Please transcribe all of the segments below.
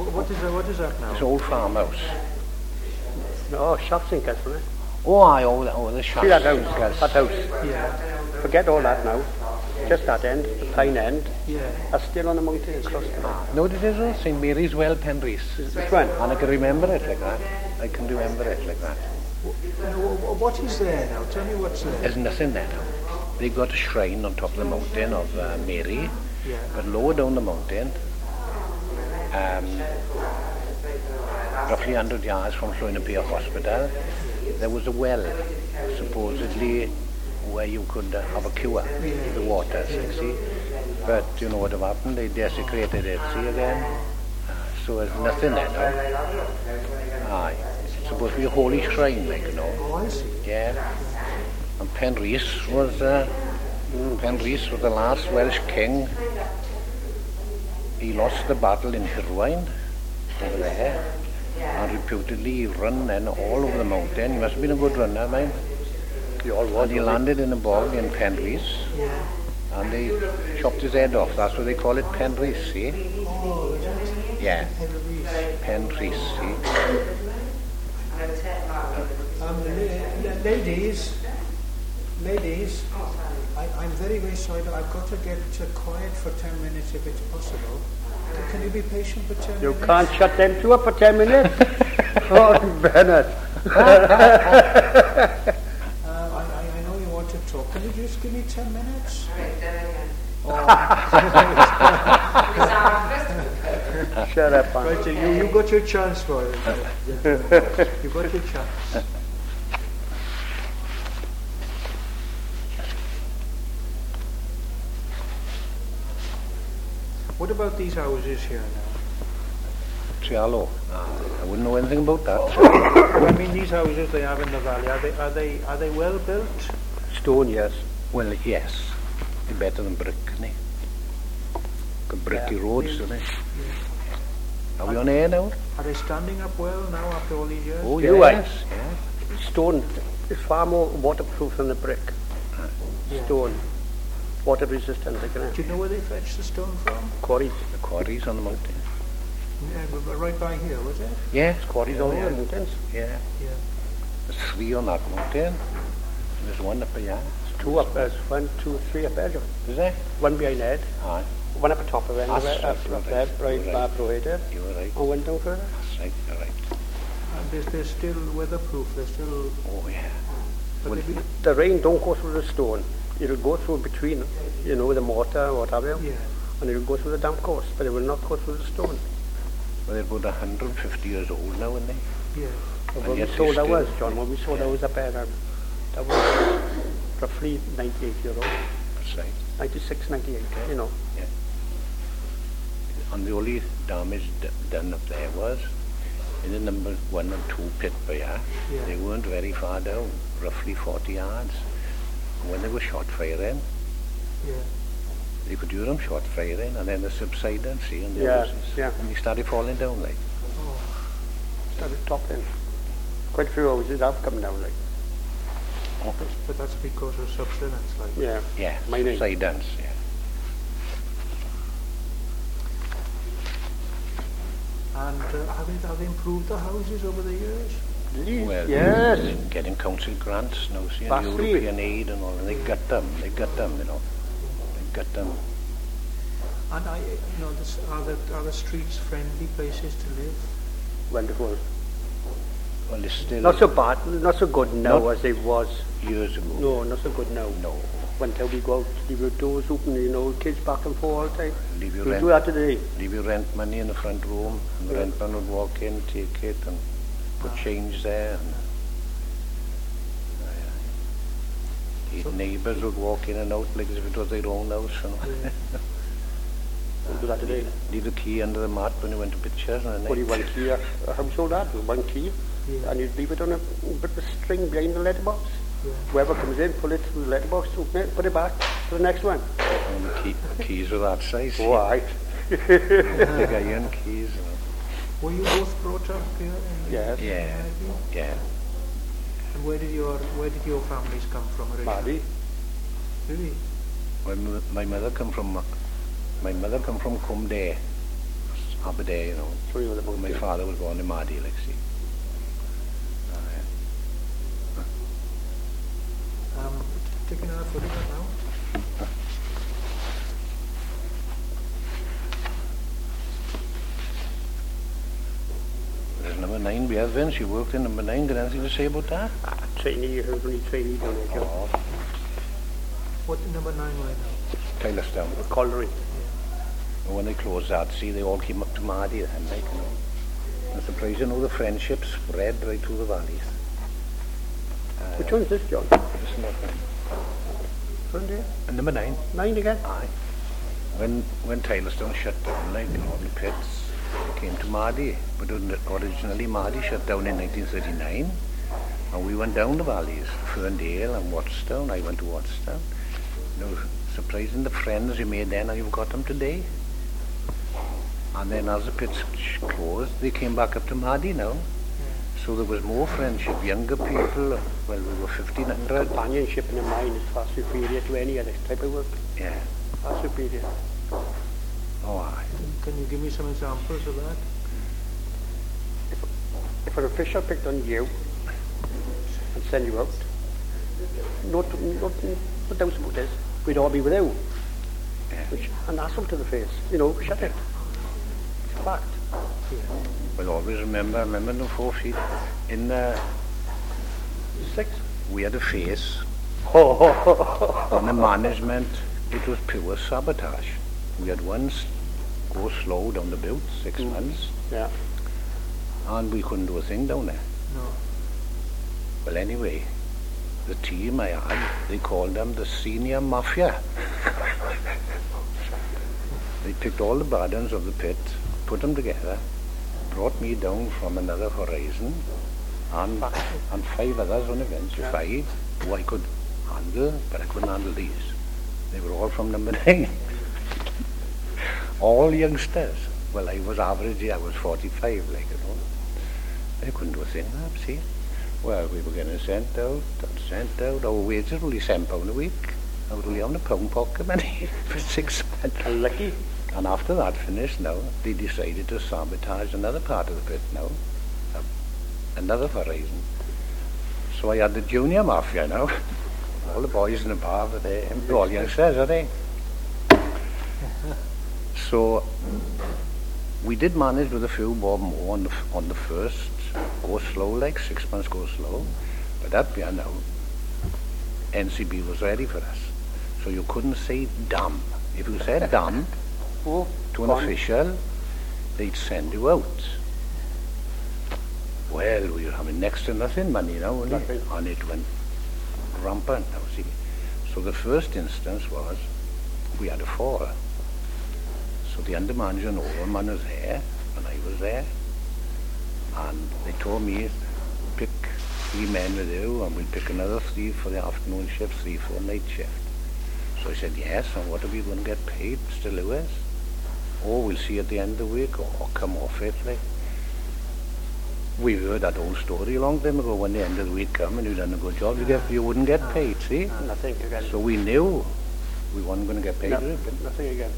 What is that now? It's an old farmhouse. No, shafts in Castle, eh? The shafts. See that house? That house. Yeah. Forget all that now. Just that end, the pine end. Yeah. That's still on the mountain across there. No, it is St. Mary's Well, Penrhys. Which one? And I can remember it like that. What is there now? Tell me what's there. There's nothing there now. They've got a shrine on top of the mountain of Mary. Yeah. But lower down the mountain, roughly 100 yards from Llwynarpia Hospital, there was a well, supposedly where you could have a cure with the waters, you see. But you know what have happened? They desecrated it, see again? So there's nothing there now. Aye. It's supposed to be a holy shrine, like, you know. Oh, I see. Yeah. And Penrhys was the last Welsh king. He lost the battle in Hirwaun over there, and reputedly he ran then all over the mountain. He must have been a good runner, man. And he landed in a bog in Penrhys, Yeah. and they chopped his head off. That's what they call it, Penrhys, see? Oh, is that? Yeah, Penrhys. Penrhys, see? Ladies, I'm very, very sorry, but I've got to get quiet for 10 minutes if it's possible. Can you be patient for 10 You minutes? can't shut them two up for 10 minutes. Oh, Bernard. I know you want to talk. Can you just give me 10 minutes? Shut up, man. Right, you got your chance for it. You got your chance. What about these houses here now? Trialo. I wouldn't know anything about that. I mean, these houses they have in the valley, are they well built? Stone, yes. Well, yes. They're better than brick, isn't they? Got bricky roads, isn't they? Are we on air now? Are they standing up well now after all these years? Oh, You yes. are. Yeah. Stone is far more waterproof than the brick. Yeah. Stone. Water resistant, isn't Do it? you know where they fetched the stone from? Quarries. The quarries on the mountain. Yeah, right by here, was it? Yes. Quarries all over the mountains. Yeah. Yeah. There's 3 on that mountain. And there's 1 up here. Two up there. 1, 2, 3 up there, John. Is there? One behind Ed. Aye. One up the top of it. That's Up right, there, right, you're bar right. prohibited. You were right. And one down further. That's right. You're right. And they're still weatherproof, they're still... Oh, yeah. But Well, they be, The rain don't go through the stone. It'll go through between, you know, the mortar or whatever. yeah. And it'll go through the damp course, but it will not go through the stone. Well, they're about 150 years old now, aren't they? Yeah. When And we yet sold they ours, still- John, when we sold Yeah. ours up there, that was roughly 98 years old. That's right. 96, 98, you know. And the only damage done up there was in the number 1 and 2 pit by here. Yeah. They weren't very far down, roughly 40 yards. When they were shot firing, Yeah. you could hear them shot firing, and then they subsided, see, and the Yeah, houses. yeah. And they started falling down, like. Oh. Started toppling. Quite a few houses have come down, like. But that's because of subsidence, like. Yeah. Yeah, Mining. subsidence, yeah. And have they improved the houses over the years? Well, Yes. getting council grants now, see, and Vastly. European aid and all, and they got them, you know. They got them. And are the streets friendly places to live? Wonderful. Well, it's still Not so bad, not so good now Not- as it was. years ago. No, not so good now. No. One time we go out, leave your doors open, you know, kids back and forth all the time. Leave your We'll rent. do that today. Leave your rent money in the front room, and the Yeah. rent man would walk in, take it, and put change there. And the neighbours would walk in and out like as if it was their own house. You know. We'll do that today. Leave the key under the mat when you went to pictures. And Only one key, a household that, one key. Yeah. And you'd leave it on a bit of string behind the letterbox. Yeah. Whoever comes in, pull it through the letterbox, open it, put it back to the next one. And the keys were that size. Oh, aye. Big iron keys. You know. Were you both brought up here? Yes. Yeah, yeah. And where did your families come from originally? Maddy. Really? My mother come from Cumdare, Aberdare, you know. So you know the My father was born in Mardy, like, see. Taking another photograph now. There's number 9, we have Vince. You worked in number 9. Got anything to say about that? trainee, you heard only trainee down there, Joe. Oh, What number 9 right now? Taylorstown. Colliery. And when they closed that, see, they all came up to Mardy and like, you know. I'm surprised, you know, the friendship spread right through the valleys. Which one's this, John? This is nothing. Front here? And number 9. 9 again? Aye. When Taylorstown shut down, like, all the pits came to Mardy. But originally Mardy shut down in 1939. And we went down the valleys, Ferndale and Watstown. I went to Watstown. You know, surprising the friends you made then, and you've got them today. And then as the pits closed, they came back up to Mardy now. So there was more friendship, younger people. Well, we were 1,500. Companionship in the mine is far superior to any other type of work. Yeah. Far superior. Oh, aye. Can you give me some examples of that? If an official picked on you and send you out, no doubt about this, we'd all be with you. Yeah. And ask them to the face. You know, shut it. It's a fact. Well, always remember the 4 feet. In 6. we had a face. Oh. On the management, it was pure sabotage. We had once go slow down the boat, 6 months, Yeah. and we couldn't do a thing down there. No. Well, anyway, the team I had, they called them the senior mafia. They picked all the burdens of the pit, put them together, brought me down from another horizon, and 5 others on the bench, 5, who I could handle, but I couldn't handle these. They were all from number 9. All youngsters. Well, I was average, I was 45, like, you know. I couldn't do a thing, see. Well, we were getting sent out. Our wages were only £7 a week. I was only on a pound pocket money for 6 months. Lucky. And after that finished now, they decided to sabotage another part of the pit now. Another horizon. So I had the junior mafia now. All the boys in the bar were there. They're all youngsters, are they? So we did manage with a few more on the first. Go slow, like 6 months go slow. But that year now, NCB was ready for us. So you couldn't say damn. If you said damn to an official, they'd send you out. Well, we were having next to nothing money now, and it went rampant now, see. So the first instance was, we had a fall. So the under manager and overman was there, and I was there. And they told me, pick 3 men with you, and we'll pick another 3 for the afternoon shift, 3 for the night shift. So I said, yes, and what are we going to get paid, Mr. Lewis? Oh, we'll see at the end of the week, or come off it, like. We heard that old story a long time ago. When the end of the week come and you done a good job, you wouldn't get paid, see? Nothing again. So we knew we weren't going to get paid. Nothing again.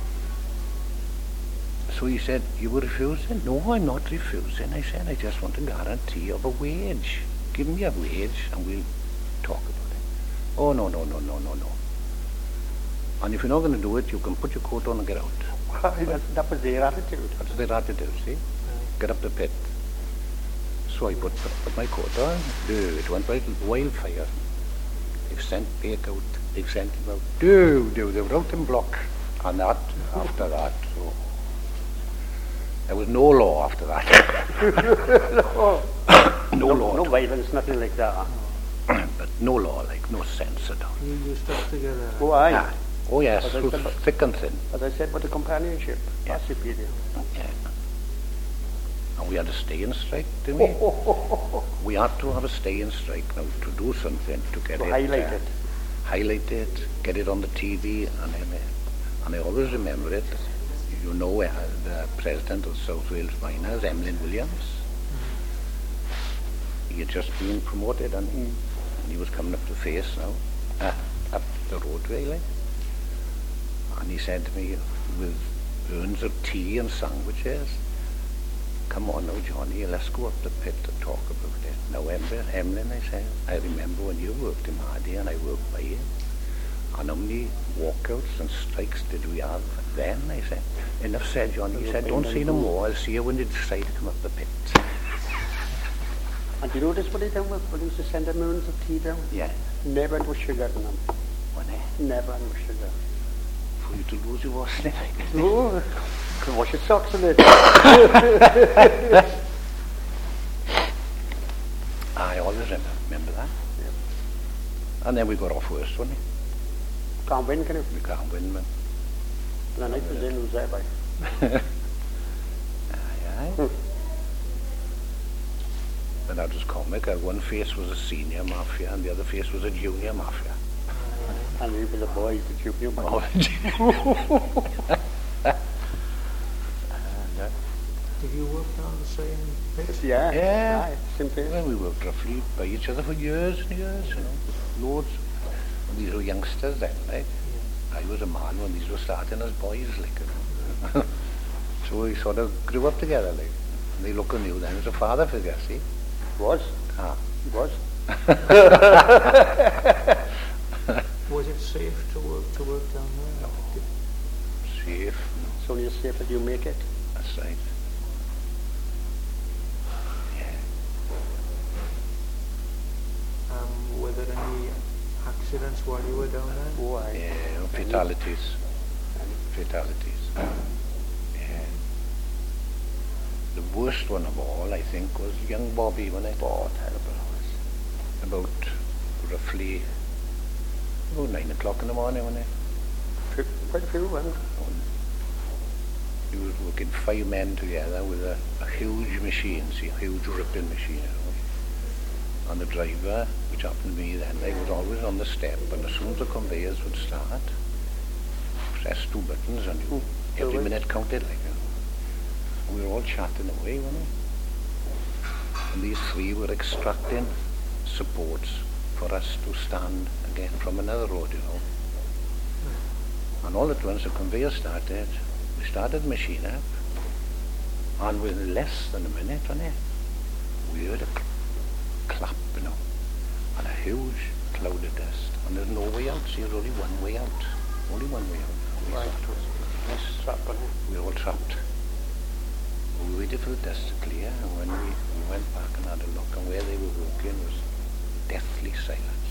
So he said, you were refusing? No, I'm not refusing. I said, I just want a guarantee of a wage. Give me a wage and we'll talk about it. Oh, no. And if you're not going to do it, you can put your coat on and get out. That was their attitude. That's their attitude, see? Get up the pit. So I put my coat on. It went like wildfire. They've sent Bake out. They've sent him out. They were out in block. And that, after that, so there was no law after that. No law. No violence, nothing like that. But no law, like, no sense at all. You stuck together. Oh, aye. Oh, yes, As I through said, thick and thin. As I said, but the companionship, that's superior. Yeah. And we had a stay-in strike, didn't we? We had to have a stay-in strike now to do something, to get it. Highlight it, get it on the TV, and I always remember it. You know, the president of South Wales Miners, Emlyn Williams, he had just been promoted, and he was coming up the face now, up the roadway, like. And he said to me, with urns of tea and sandwiches. Come on now, Johnny, let's go up the pit and talk about it. Now, Emlyn, I said, I remember when you worked in Mardy and I worked by you. And how many walkouts and strikes did we have then, I said. Enough said, Johnny. He said, don't say no more. I'll see you when you decide to come up the pit. And do you notice what he done with when he used to send them urns of tea down? Yeah. Never no sugar in them. Wasn't it? Never no sugar. For you to lose your wasn't it? Oh, could wash your socks in it. I always remember that. Yep. And then we got off worse, wasn't it? Can't win, can you? We can't win, man. And the night was in, was there by. Aye. But that was comic. One face was a senior mafia and the other face was a junior mafia. And he was a boy, the junior boy. Oh, Did you work down the same pit? Yeah. Yeah. Aye, same place. well, we worked roughly by each other for years and years, you know. Loads. And these were youngsters then, like. I was a man when these were starting as boys, like. You know. So we sort of grew up together, like. And they look on you then as a father figure, see? Was. Ah. He was. Was it safe to work down there? No. Safe. It's only as safe as you make it. That's right. Yeah. Were there any accidents while you were down there? Oh, aye. Yeah, fatalities. Fatalities. Yeah. The worst one of all, I think, was young Bobby, wasn't it? Oh, terrible. About roughly about 9 o'clock in the morning, wasn't it? Quite a few, wasn't it? He was working 5 men together with a huge machine, see, a huge ripping machine. You know. And the driver, which happened to me then, like, was always on the step, and as soon as the conveyors would start, press 2 buttons and you, every minute counted, like, you know. And we were all chatting away, weren't we? And these 3 were extracting supports for us to stand again from another road, you know. And all at once the conveyor started. We started the machine up, and within less than a minute, wasn't it, we heard a clap, you know, and a huge cloud of dust. And there's no way out, see, there's only one way out. Only one way out. Right. Trapped, wasn't it? We were all trapped. We waited for the dust to clear, and when we went back and had a look, and where they were working was deathly silence.